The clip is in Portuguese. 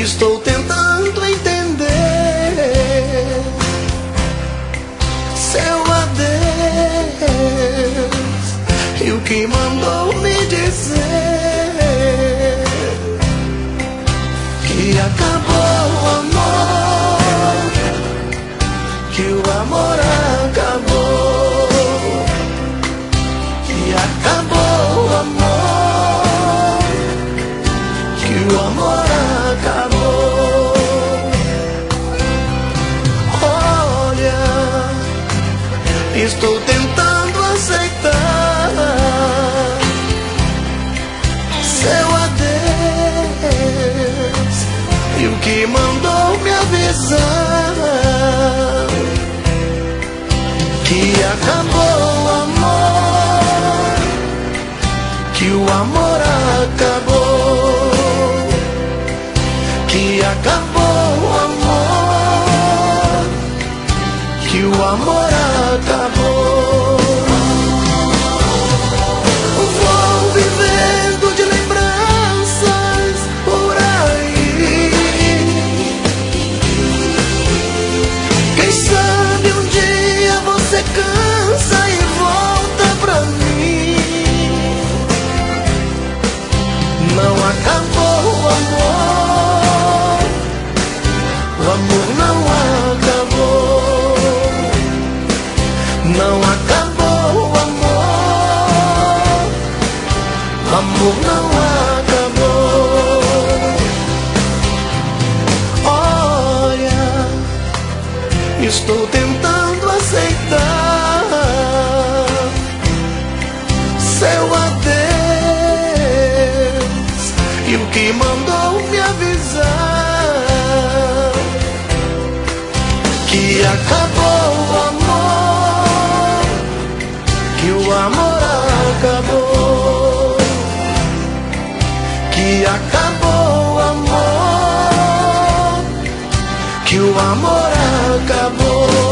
Estou tentando entender seu adeus e o que mandou me dizer que acabou o amor, que o amor acabou, que acabou o amor, que o amor acabou. Olha, estou tentando aceitar seu adeus e o que mandou me avisar que acabou o amor, que o amor acabou, que acabou o amor, que o amor acabou. Vou vivendo de lembranças por aí, quem sabe um dia você cansa e volta pra mim. Não acabou o amor, o amor não acabou. Não acabou o amor, o amor não acabou. Olha, estou tentando aceitar seu adeus e o que mandou me avisar que acabou o amor, que o amor acabou, que acabou o amor, que o amor acabou.